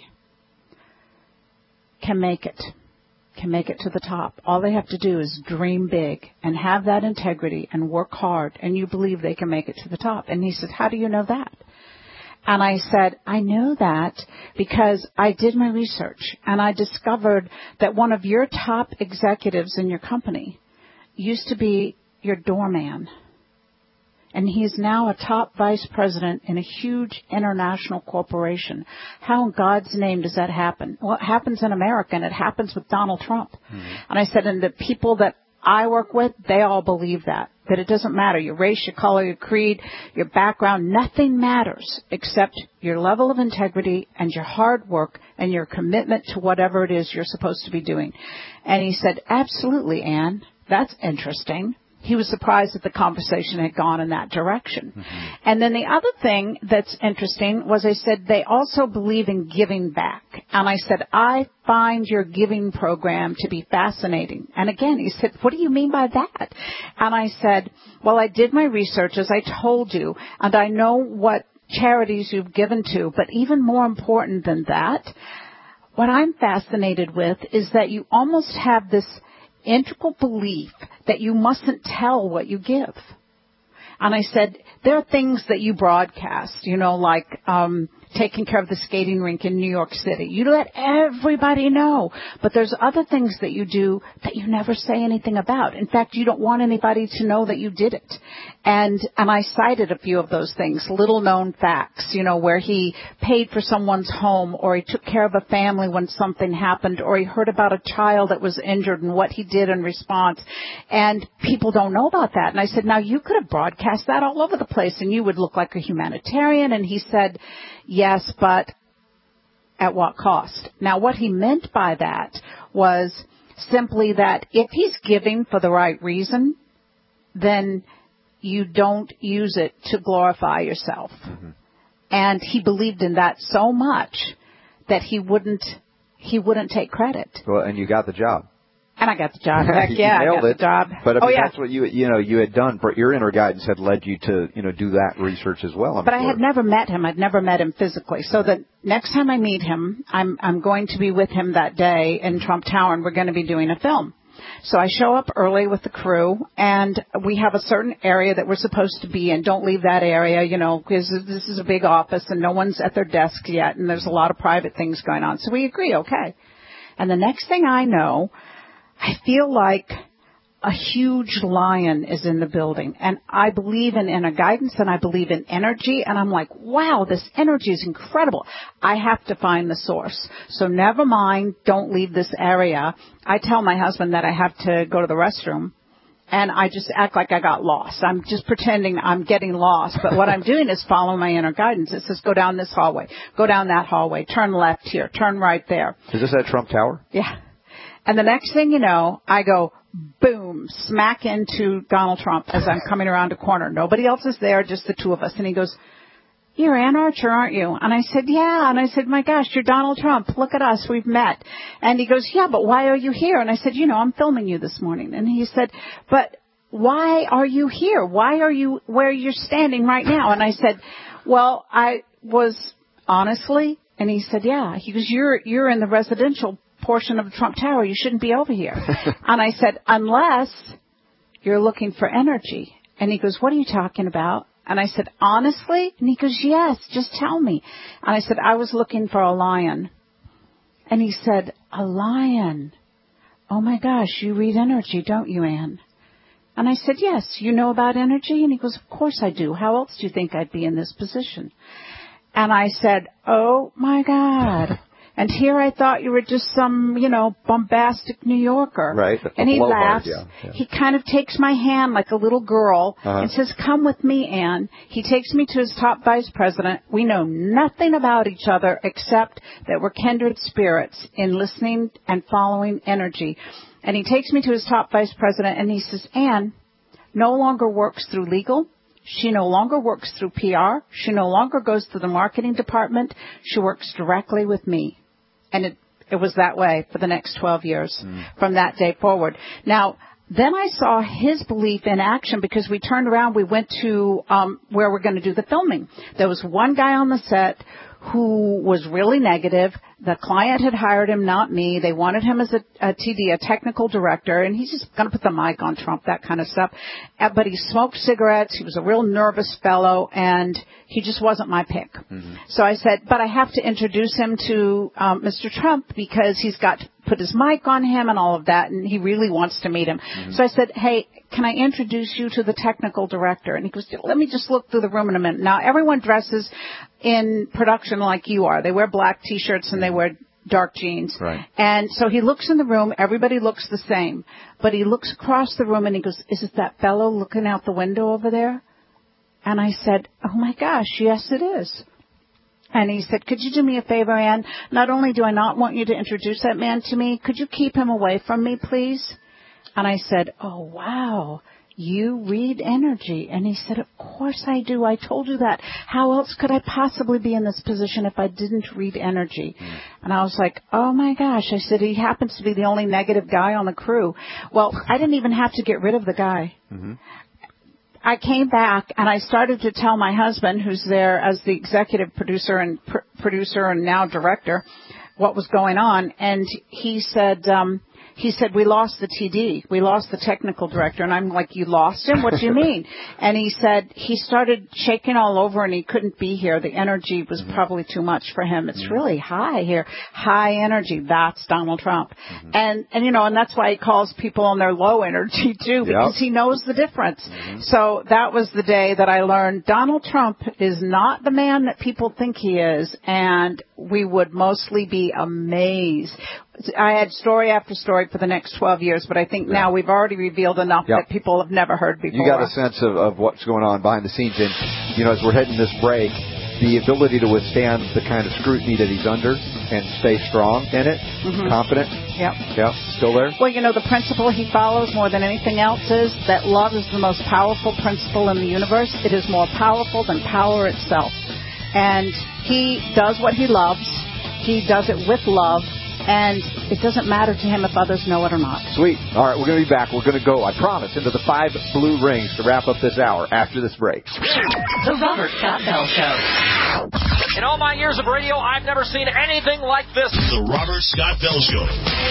can make it to the top. All they have to do is dream big and have that integrity and work hard, and you believe they can make it to the top. And he said, how do you know that? And I said, I know that because I did my research and I discovered that one of your top executives in your company used to be your doorman. And he's now a top vice president in a huge international corporation. How in God's name does that happen? Well, it happens in America, and it happens with Donald Trump. Mm-hmm. And I said, and the people that I work with, they all believe that it doesn't matter your race, your color, your creed, your background. Nothing matters except your level of integrity and your hard work and your commitment to whatever it is you're supposed to be doing. And he said, absolutely, Ann. That's interesting. He was surprised that the conversation had gone in that direction. Mm-hmm. And then the other thing that's interesting was I said, they also believe in giving back. And I said, I find your giving program to be fascinating. And again, he said, what do you mean by that? And I said, well, I did my research, as I told you, and I know what charities you've given to. But even more important than that, what I'm fascinated with is that you almost have this integral belief that you mustn't tell what you give. And I said, there are things that you broadcast, like taking care of the skating rink in New York City. You let everybody know. But there's other things that you do that you never say anything about. In fact, you don't want anybody to know that you did it. And I cited a few of those things, little known facts, where he paid for someone's home, or he took care of a family when something happened, or he heard about a child that was injured and what he did in response. And people don't know about that. And I said, now you could have broadcast that all over the place and you would look like a humanitarian. And he said, yes, but at what cost? Now, what he meant by that was simply that if he's giving for the right reason, then you don't use it to glorify yourself. Mm-hmm. And he believed in that so much that he wouldn't take credit. Well, and you got the job. And I got the job. Heck yeah, I got the job. But I mean, that's what you had done. Your inner guidance had led you to, do that research as well. But I had never met him. I'd never met him physically. So the next time I meet him, I'm going to be with him that day in Trump Tower, and we're going to be doing a film. So I show up early with the crew, and we have a certain area that we're supposed to be in. Don't leave that area, because this is a big office and no one's at their desk yet, and there's a lot of private things going on. So we agree, okay. And the next thing I know, I feel like a huge lion is in the building, and I believe in inner guidance, and I believe in energy, and I'm like, wow, this energy is incredible. I have to find the source. So never mind, don't leave this area. I tell my husband that I have to go to the restroom, and I just act like I got lost. I'm just pretending I'm getting lost, but what I'm doing is following my inner guidance. It says, go down this hallway, go down that hallway, turn left here, turn right there. Is this at Trump Tower? Yeah. And the next thing you know, I go, boom, smack into Donald Trump as I'm coming around a corner. Nobody else is there, just the two of us. And he goes, you're Ann Archer, aren't you? And I said, yeah. And I said, my gosh, you're Donald Trump. Look at us. We've met. And he goes, yeah, but why are you here? And I said, I'm filming you this morning. And he said, but why are you here? Why are you where you're standing right now? And I said, well, I was honestly. And he said, yeah. He goes, you're in the residential portion of the Trump Tower. You shouldn't be over here. And I said, unless you're looking for energy. And he goes, what are you talking about? And I said, honestly? And he goes, yes, just tell me. And I said, I was looking for a lion. And he said, a lion? Oh my gosh, you read energy, don't you, Ann? And I said, yes, you know about energy? And he goes, of course I do. How else do you think I'd be in this position? And I said, oh my God. And here I thought you were just some, bombastic New Yorker. Right. And he laughs. Yeah. He kind of takes my hand like a little girl and says, come with me, Ann. He takes me to his top vice president. We know nothing about each other except that we're kindred spirits in listening and following energy. And he takes me to his top vice president and he says, Ann no longer works through legal. She no longer works through PR. She no longer goes to the marketing department. She works directly with me. And it was that way for the next 12 years from that day forward. Now, then I saw his belief in action because we turned around. We went to where we're going to do the filming. There was one guy on the set who was really negative. The client had hired him, not me. They wanted him as a TD, a technical director, and he's just going to put the mic on Trump, that kind of stuff. But he smoked cigarettes. He was a real nervous fellow, and he just wasn't my pick. Mm-hmm. So I said, but I have to introduce him to Mr. Trump because he's got to put his mic on him and all of that, and he really wants to meet him. Mm-hmm. So I said, hey, can I introduce you to the technical director? And he goes, let me just look through the room in a minute. Now, everyone dresses in production like you are. They wear black T-shirts and they wear dark jeans. Right. And so he looks in the room. Everybody looks the same. But he looks across the room and he goes, is it that fellow looking out the window over there? And I said, oh, my gosh, yes, it is. And he said, could you do me a favor, Ann? Not only do I not want you to introduce that man to me, could you keep him away from me, please? And I said, oh, wow, you read energy. And he said, of course I do. I told you that. How else could I possibly be in this position if I didn't read energy? Mm. And I was like, oh, my gosh. I said, he happens to be the only negative guy on the crew. Well, I didn't even have to get rid of the guy. Mm-hmm. I came back and I started to tell my husband, who's there as the executive producer and now director, what was going on. And he said, we lost the TD. We lost the technical director. And I'm like, you lost him? What do you mean? And he said he started shaking all over and he couldn't be here. The energy was probably too much for him. It's really high here. High energy. That's Donald Trump. And that's why he calls people on their low energy too, because he knows the difference. So that was the day that I learned Donald Trump is not the man that people think he is. And we would mostly be amazed. I had story after story for the next 12 years, but I think now we've already revealed enough that people have never heard before. You got a sense of what's going on behind the scenes. And, as we're heading this break, the ability to withstand the kind of scrutiny that he's under and stay strong in it, confident. Yep. Still there? Well, the principle he follows more than anything else is that love is the most powerful principle in the universe. It is more powerful than power itself. And he does what he loves. He does it with love. And it doesn't matter to him if others know it or not. Sweet. All right, we're going to be back. We're going to go, I promise, into the 5 blue rings to wrap up this hour after this break. The Robert Scott Bell Show. In all my years of radio, I've never seen anything like this. The Robert Scott Bell Show.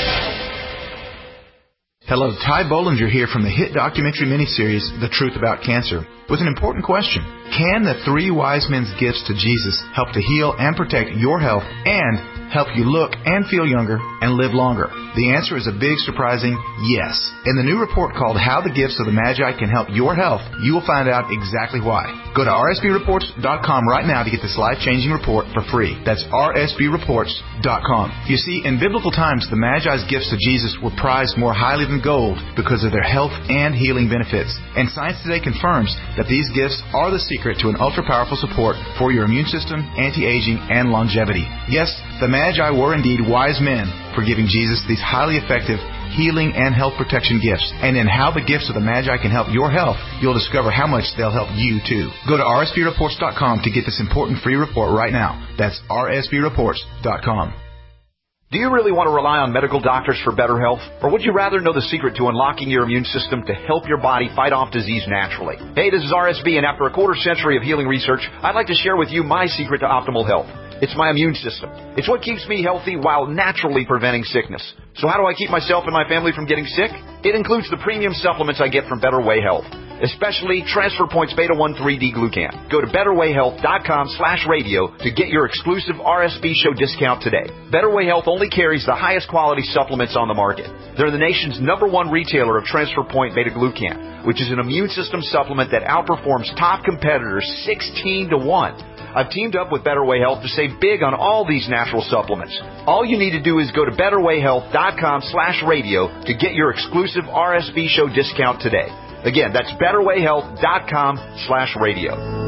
Hello, Ty Bollinger here from the hit documentary miniseries, The Truth About Cancer, with an important question. Can the 3 wise men's gifts to Jesus help to heal and protect your health and help you look and feel younger and live longer? The answer is a big, surprising yes. In the new report called How the Gifts of the Magi Can Help Your Health, you will find out exactly why. Go to rsbreports.com right now to get this life-changing report for free. That's rsbreports.com. You see, in biblical times, the Magi's gifts to Jesus were prized more highly than gold because of their health and healing benefits. And science today confirms that these gifts are the secret to an ultra-powerful support for your immune system, anti-aging, and longevity. Yes, the Magi were indeed wise men for giving Jesus these highly effective healing and health protection gifts. And in How the Gifts of the Magi Can Help Your Health, you'll discover how much they'll help you too. Go to rsbreports.com to get this important free report right now. That's rsbreports.com. Do you really want to rely on medical doctors for better health? Or would you rather know the secret to unlocking your immune system to help your body fight off disease naturally? Hey, this is RSB, and after a quarter century of healing research, I'd like to share with you my secret to optimal health. It's my immune system. It's what keeps me healthy while naturally preventing sickness. So how do I keep myself and my family from getting sick? It includes the premium supplements I get from Better Way Health, especially Transfer Points Beta 1 3D Glucan. Go to BetterWayHealth.com/radio to get your exclusive RSB show discount today. Better Way Health only carries the highest quality supplements on the market. They're the nation's #1 retailer of Transfer Point Beta Glucan, which is an immune system supplement that outperforms top competitors 16 to 1. I've teamed up with Better Way Health to save big on all these natural supplements. All you need to do is go to BetterWayHealth.com/radio to get your exclusive RSB show discount today. Again, that's BetterWayHealth.com/radio.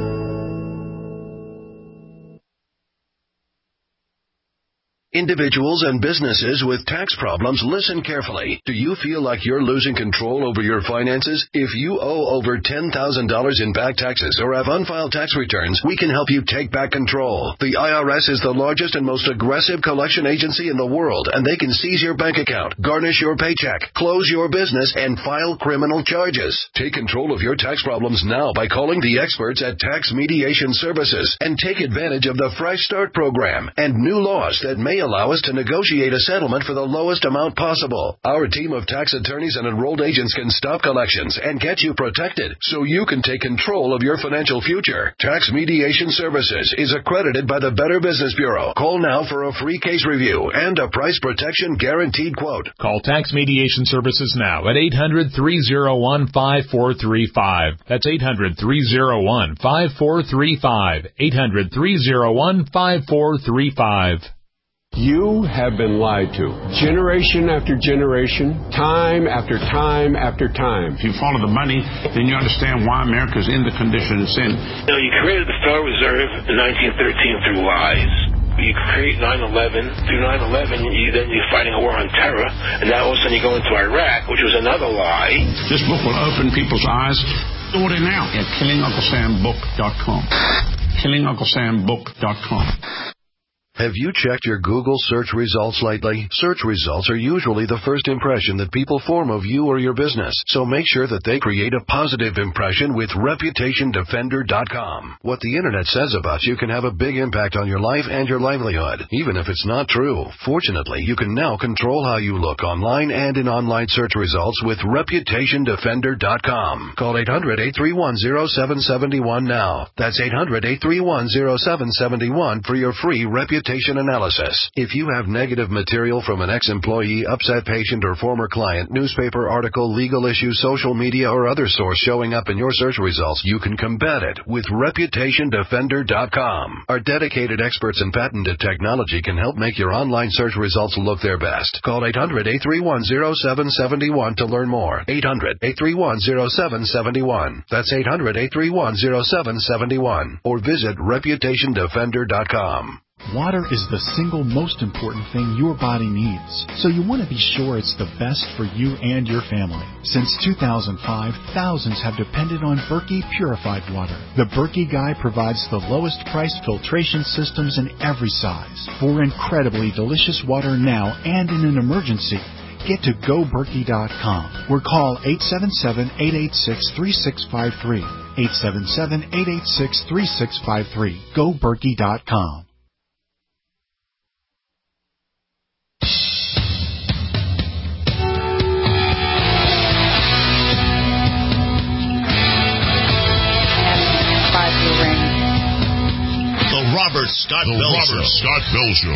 Individuals and businesses with tax problems, listen carefully. Do you feel like you're losing control over your finances? If you owe over $10,000 in back taxes or have unfiled tax returns, we can help you take back control. The IRS is the largest and most aggressive collection agency in the world, and they can seize your bank account, garnish your paycheck, close your business, and file criminal charges. Take control of your tax problems now by calling the experts at Tax Mediation Services and take advantage of the Fresh Start program and new laws that may allow us to negotiate a settlement for the lowest amount possible. Our team of tax attorneys and enrolled agents can stop collections and get you protected so you can take control of your financial future. Tax Mediation Services is accredited by the Better Business Bureau. Call now for a free case review and a price protection guaranteed quote. Call Tax Mediation Services now at 800-301-5435. That's 800-301-5435. 800-301-5435. You have been lied to. Generation after generation, time after time after time. If you follow the money, then you understand why America's in the condition it's in. You created the Federal Reserve in 1913 through lies. You create 9/11. Through 9/11, you're fighting a war on terror, and now all of a sudden you go into Iraq, which was another lie. This book will open people's eyes. Order now at KillingUncleSamBook.com. KillingUncleSamBook.com. Have you checked your Google search results lately? Search results are usually the first impression that people form of you or your business, so make sure that they create a positive impression with ReputationDefender.com. What the Internet says about you can have a big impact on your life and your livelihood, even if it's not true. Fortunately, you can now control how you look online and in online search results with ReputationDefender.com. Call 800-831-0771 now. That's 800-831-0771 for your free reputation analysis. If you have negative material from an ex-employee, upset patient, or former client, newspaper article, legal issue, social media, or other source showing up in your search results, you can combat it with ReputationDefender.com. Our dedicated experts in patented technology can help make your online search results look their best. Call 800-831-0771 to learn more. 800-831-0771. That's 800-831-0771. Or visit ReputationDefender.com. Water is the single most important thing your body needs, so you want to be sure it's the best for you and your family. Since 2005, thousands have depended on Berkey purified water. The Berkey Guy provides the lowest priced filtration systems in every size for incredibly delicious water now and in an emergency. Get to GoBerkey.com or call 877-886-3653. 877-886-3653. GoBerkey.com. Robert Scott Bell Show.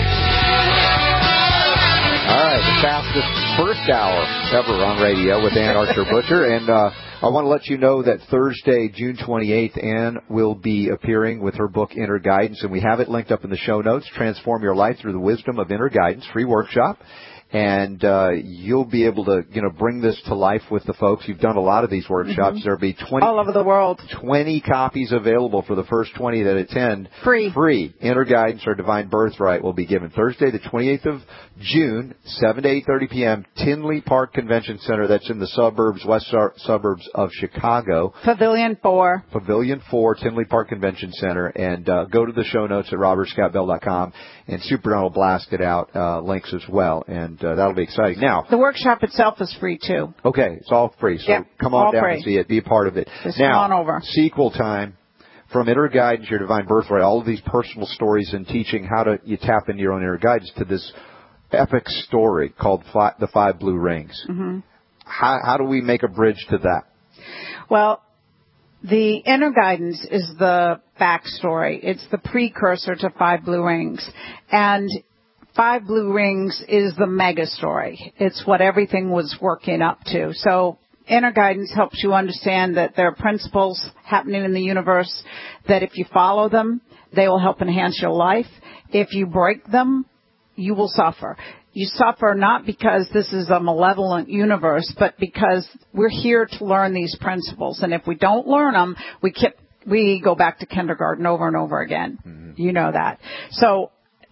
All right, the fastest first hour ever on radio with Ann Archer Butcher. And I want to let you know that Thursday, June 28th, Ann will be appearing with her book, Inner Guidance. And we have it linked up in the show notes. Transform Your Life Through the Wisdom of Inner Guidance, free workshop. And you'll be able to, bring this to life with the folks. You've done a lot of these workshops. There'll be 20 all over the world. 20 copies available for the first 20 that attend. Free. Inner Guidance or Divine Birthright will be given Thursday, the 28th of June, 7 to 8:30 p.m. Tinley Park Convention Center. That's in the west suburbs of Chicago. Pavilion 4, Tinley Park Convention Center. And go to the show notes at robertscottbell.com. And Super Don will blast it out, links as well. And that'll be exciting. Now, the workshop itself is free, too. Okay, it's all free. So come on down and see it. Be a part of it. Just come on over. Sequel time. From Inner Guidance, Your Divine Birthright, all of these personal stories and teaching how you tap into your own inner guidance to this epic story called The Five Blue Rings. Mm-hmm. How do we make a bridge to that? Well, the Inner Guidance is the backstory. It's the precursor to Five Blue Rings. And Five Blue Rings is the mega story. It's what everything was working up to. So Inner Guidance helps you understand that there are principles happening in the universe that if you follow them, they will help enhance your life. If you break them, you will suffer. You suffer not because this is a malevolent universe, but because we're here to learn these principles. And if we don't learn them, we go back to kindergarten over and over again. Mm-hmm. You know that. So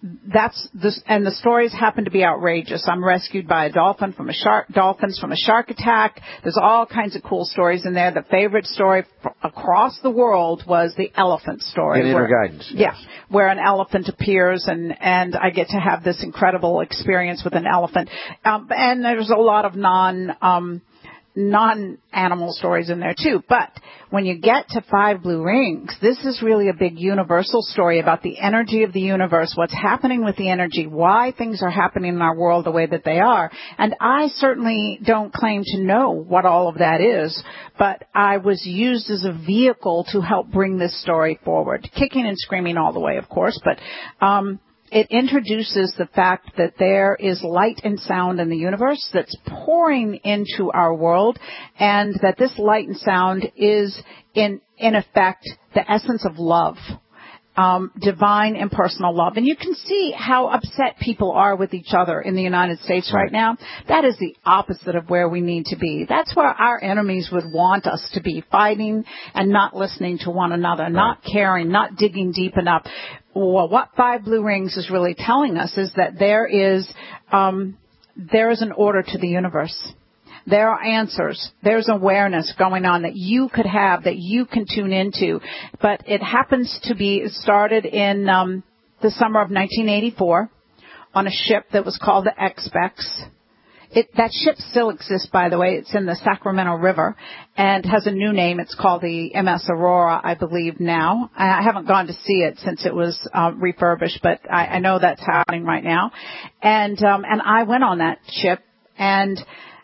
and the stories happen to be outrageous. I'm rescued by a dolphin from a shark, dolphins from a shark attack. There's all kinds of cool stories in there. The favorite story across the world was the elephant story. In Inner Guidance. Yeah, where an elephant appears and I get to have this incredible experience with an elephant. And there's a lot of non-animal stories in there too. But when you get to 5 Blue Rings, this is really a big universal story about the energy of the universe, what's happening with the energy, why things are happening in our world the way that they are. And I certainly don't claim to know what all of that is, but I was used as a vehicle to help bring this story forward. Kicking and screaming all the way, of course, but it introduces the fact that there is light and sound in the universe that's pouring into our world, and that this light and sound is, in effect, the essence of love, divine impersonal love. And you can see how upset people are with each other in the United States right now. That is the opposite of where we need to be. That's where our enemies would want us to be, fighting and not listening to one another, not caring, not digging deep enough. Well, what 5 Blue Rings is really telling us is that there is an order to the universe. There are answers. There's awareness going on that you could have, that you can tune into. But it happens to be started in the summer of 1984 on a ship that was called the Expex. That ship still exists, by the way. It's in the Sacramento River and has a new name. It's called the MS Aurora, I believe, now. I haven't gone to see it since it was refurbished, but I know that's happening right now. And I went on that ship, and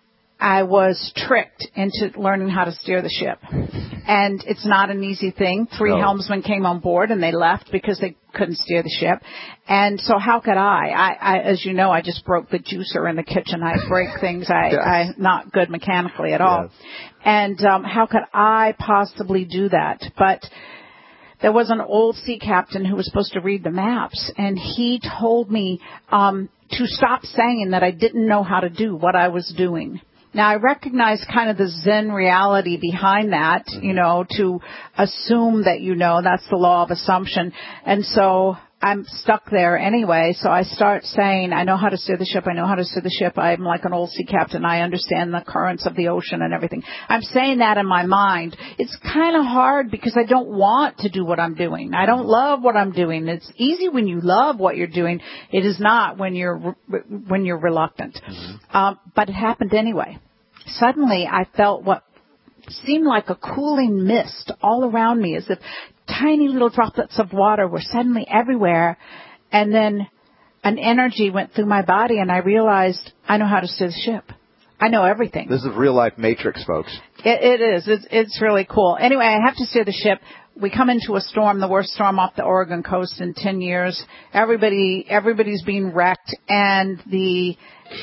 I was tricked into learning how to steer the ship. And it's not an easy thing. 3 helmsmen came on board, and they left because they couldn't steer the ship. And so how could I, as you know, I just broke the juicer in the kitchen. I break things. I'm not good mechanically at all. Yes. And how could I possibly do that? But there was an old sea captain who was supposed to read the maps, and he told me to stop saying that I didn't know how to do what I was doing. Now, I recognize kind of the Zen reality behind that, to assume that that's the law of assumption. And so I'm stuck there anyway. So I start saying, I know how to steer the ship. I know how to steer the ship. I'm like an old sea captain. I understand the currents of the ocean and everything. I'm saying that in my mind. It's kind of hard because I don't want to do what I'm doing. I don't love what I'm doing. It's easy when you love what you're doing. It is not when you're reluctant. But it happened anyway. Suddenly I felt what seemed like a cooling mist all around me, as if tiny little droplets of water were suddenly everywhere. And then an energy went through my body, and I realized I know how to steer the ship. I know everything. This is real life Matrix, folks. It is. It's really cool. Anyway, I have to steer the ship. We come into a storm, the worst storm off the Oregon coast in 10 years. Everybody's being wrecked, and the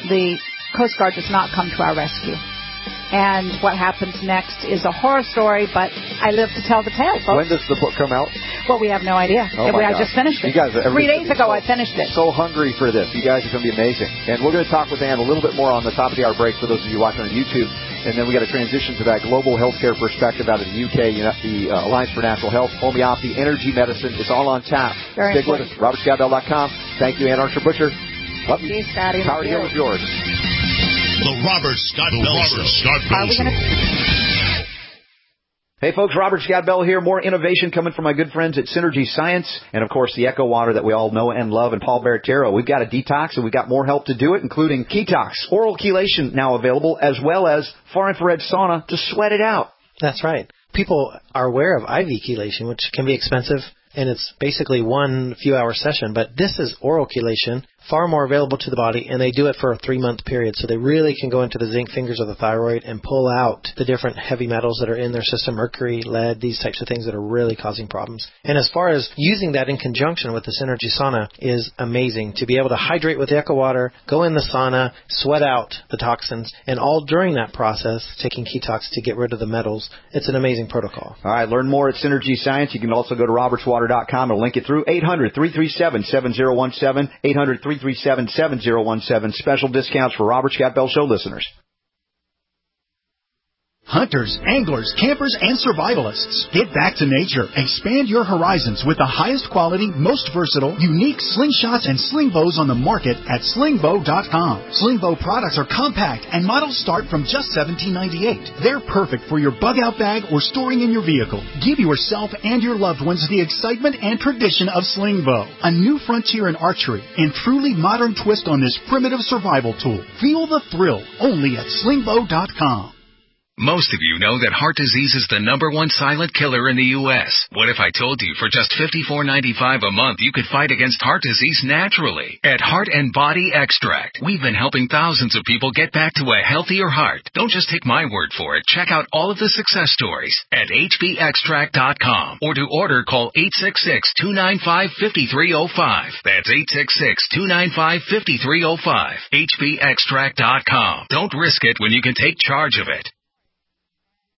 Coast Guard does not come to our rescue. And what happens next is a horror story, but I live to tell the tale, folks. When does the book come out? Well, we have no idea. I just finished it. You guys, 3 days ago, I finished it. So hungry for this. You guys are going to be amazing. And we're going to talk with Ann a little bit more on the top of the hour break for those of you watching on YouTube. And then we got to transition to that global healthcare perspective out of the UK, the Alliance for Natural Health, homeopathy, energy medicine. It's all on tap. Stick with us. RobertScottBell.com. Thank you, Ann Archer-Butcher. Love you. Power to you is yours. The Robert Scott Bell Show. Hey folks, Robert Scott Bell here. More innovation coming from my good friends at Synergy Science, and of course the Echo Water that we all know and love, and Paul Barrettero. We've got a detox, and we've got more help to do it, including Ketox, oral chelation now available, as well as far infrared sauna to sweat it out. That's right. People are aware of IV chelation, which can be expensive, and it's basically 1 few-hour session. But this is oral chelation, far more available to the body, and they do it for a 3-month period. So they really can go into the zinc fingers of the thyroid and pull out the different heavy metals that are in their system, mercury, lead, these types of things that are really causing problems. And as far as using that in conjunction with the Synergy Sauna is amazing. To be able to hydrate with the Echo Water, go in the sauna, sweat out the toxins, and all during that process, taking Ketox to get rid of the metals. It's an amazing protocol. All right, learn more at Synergy Science. You can also go to robertswater.com and link it through 800-337-7017, 800-337-7017. Special discounts for Robert Scott Bell Show listeners. Hunters, anglers, campers, and survivalists. Get back to nature. Expand your horizons with the highest quality, most versatile, unique slingshots and sling bows on the market at slingbow.com. Sling bow products are compact and models start from just $17.98. They're perfect for your bug out bag or storing in your vehicle. Give yourself and your loved ones the excitement and tradition of sling bow. A new frontier in archery and truly modern twist on this primitive survival tool. Feel the thrill only at slingbow.com. Most of you know that heart disease is the #1 silent killer in the U.S. What if I told you for just $54.95 a month you could fight against heart disease naturally? At Heart and Body Extract, we've been helping thousands of people get back to a healthier heart. Don't just take my word for it. Check out all of the success stories at hbextract.com, or to order, call 866-295-5305. That's 866-295-5305. hbextract.com. Don't risk it when you can take charge of it.